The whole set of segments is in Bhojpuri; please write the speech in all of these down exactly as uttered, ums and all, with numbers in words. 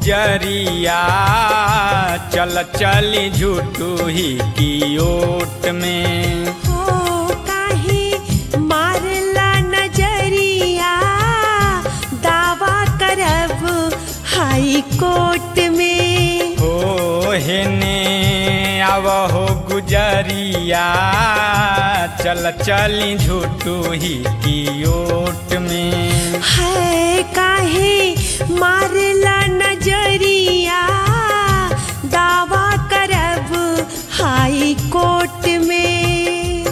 गुजरिया चल चली झूठू ही की ओट में। हो काहे मारला नजरिया दावा करब हाई कोर्ट में। हो हेने आव हो गुजरिया चल चली झूठू ही की ओट में। है काहे मारला नजरिया दावा करब हाई कोर्ट में।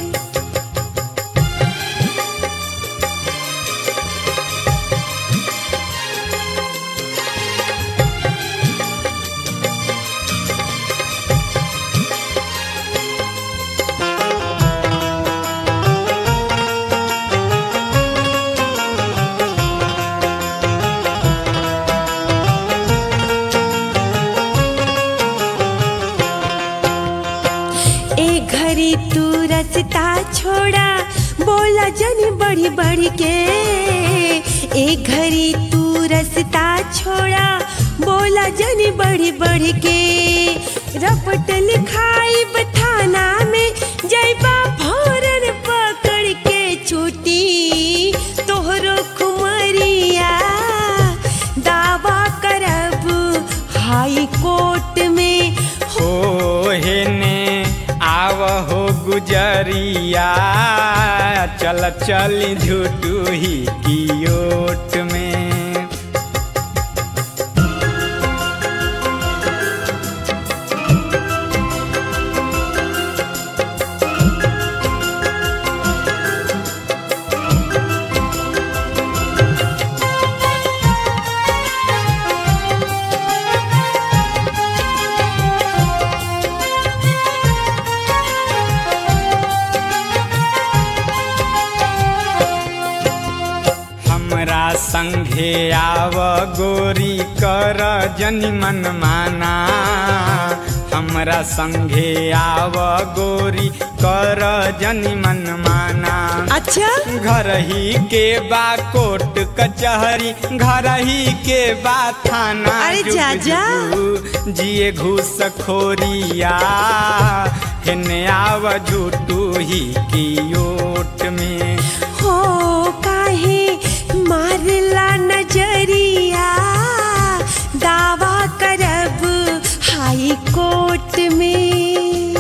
घरी तू रस्ता छोड़ा बोला जनी बढ़ी बढ़ी के। एक घरी तू रस्ता छोड़ा बोला जनी बढ़ी बढ़ी के। रपट लिखाई बथाना में जैबा फौरन पकड़ के छूटी तोहरो खुमरिया दावा करब हाई कोर्ट में। हो हेने आव हो गुजरिया चल चली झूठू ही की ओट में। हमरा संघे आव गोरी कर जनी मन माना। हमरा संघे आव गोरी कर जनी मन माना। अच्छा घर ही के बा कोर्ट कचहरी घर ही के बा थाना। अरे जा जा जिए घूस खोरिया हेने आव झूठू ही की ओट में। हो काहे मारला नजरिया दावा करब हाई कोर्ट में।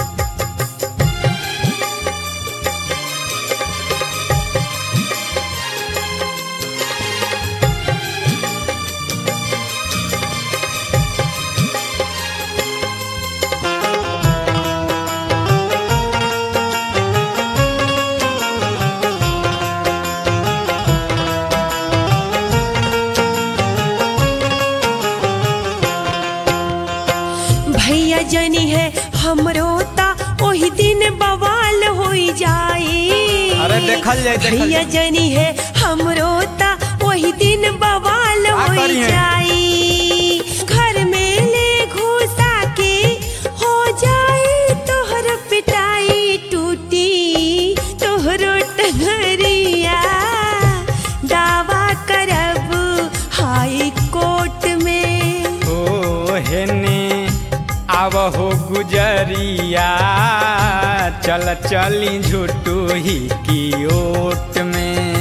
भैया जनी है हमरो ता ओही दिन बवाल होई जाए। अरे देखल जाए भैया जनी है हमरो ता ओही दिन बवाल होई जाए। घर में ले घुसा के हो जाए तोहर पिटाई टूटी तोहरो टंगरिया दावा करब हाई कोर्ट में। हो हेने आव हो गुजरिया चल चली झूठू ही की ओट में।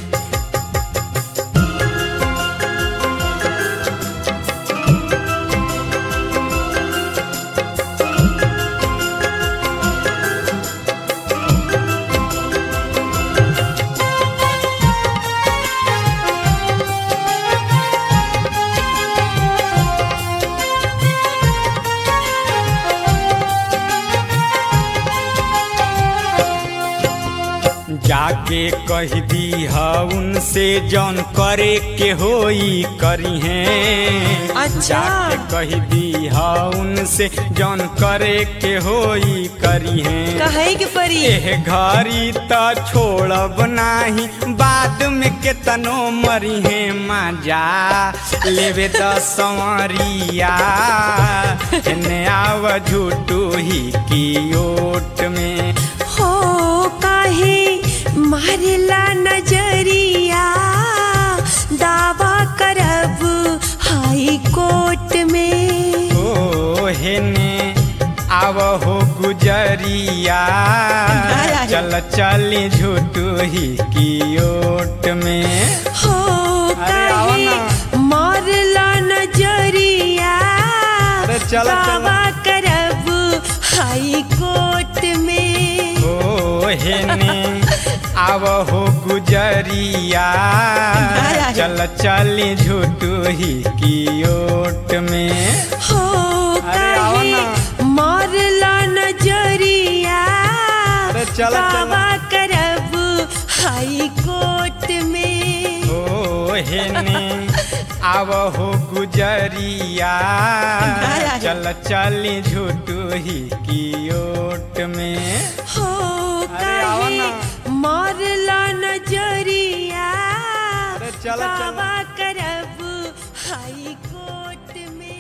जाके कह दी है उनसे जौन करे के होई करी है। अच्छा जाके कह दी है उनसे जौन करे के होई करी है। कहे के परी एह घरी त छोड़ब नाही बाद में केतनो मरी है। मजा लेवे द संवरिया हेने आव झूठू ही की ओट में। हो काहे मारला नजरिया दावा करब हाई हाई कोर्ट में। ओ हेने आव हो गुजरिया चल चली झूठू ही की ओट में। हो अरे आओ काहे ना। मारला नजरिया अरे चलो, चलो। दावा करब हाई कोर्ट में। ओ हेने आव हो गुजरिया चल चली झूठू ही की ओट में। हो अरे आओ काहे ना। मारला नजरिया अरे चलो, दावा चलो। करब हाई कोर्ट में। ओ हेने आव हो गुजरिया चल चली झूठू ही की ओट में। हो अरे आओ काहे ना। मारला नजरिया अरे चलो, चलो। दावा करब हाई कोर्ट में।